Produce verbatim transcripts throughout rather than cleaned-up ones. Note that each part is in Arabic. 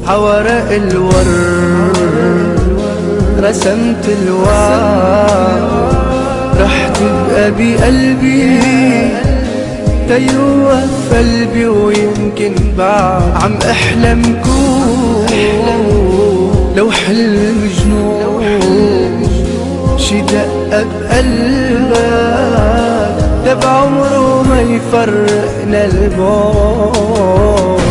عورق الورد رسمت الوعد، رح تبقى بقلبي تيروق في قلبي، ويمكن بعد عم احلم كون لو حلم جنون شي دقة بقلبك، ده بعمره ما يفرقنا البعد.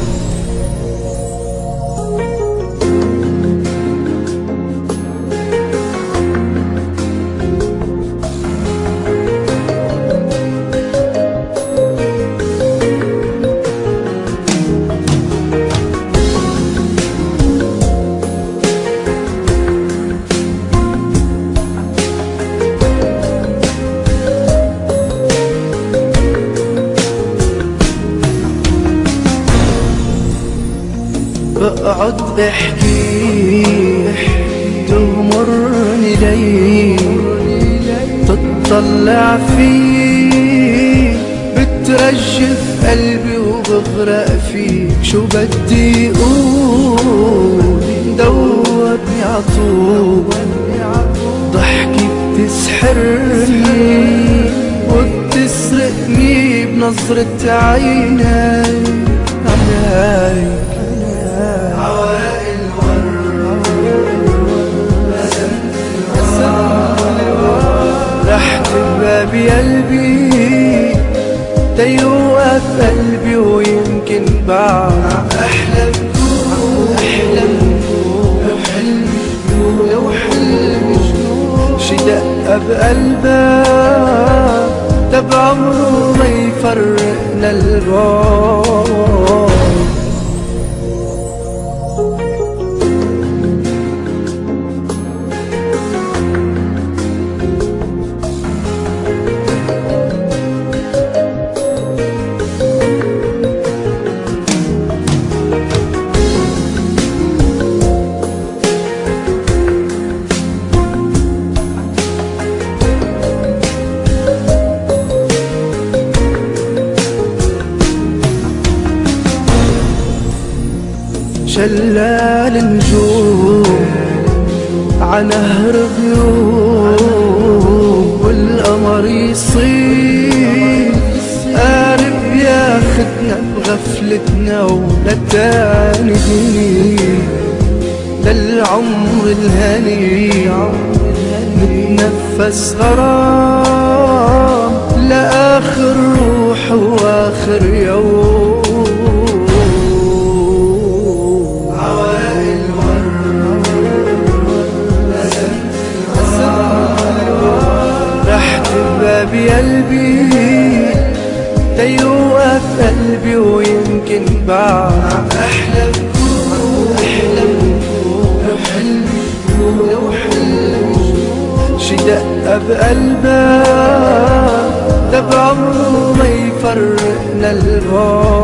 بقعد احكي تغمرني لي، تطلع في بترجف قلبي وبغرق فيك، شو بدي اقول دوبني عطول، ضحكي بتسحرني وبتسرقني بنظرة عينيك عليك. عورق الورد رسمت الوعد، رح تبقى بقلبي تيروق في قلبي، ويمكن بعد احلم احلم لو حلم لو حلم جنون شي دقة بقلبك، ده بعمره ما يفرقنا البعد. شلال نجوم عنهر غيوم، والقمر يصير قارب ياخدنا بغفلتنا، ولتاني دنيا للعمر الهني نتنفس غرام لآخر روح وآخر يوم. بقلبي تيروق في قلبي، ويمكن بعد احلم احلم لو حلم لو حلم شي دقة بقلبك، ده بعمره ما يفرقنا البعد.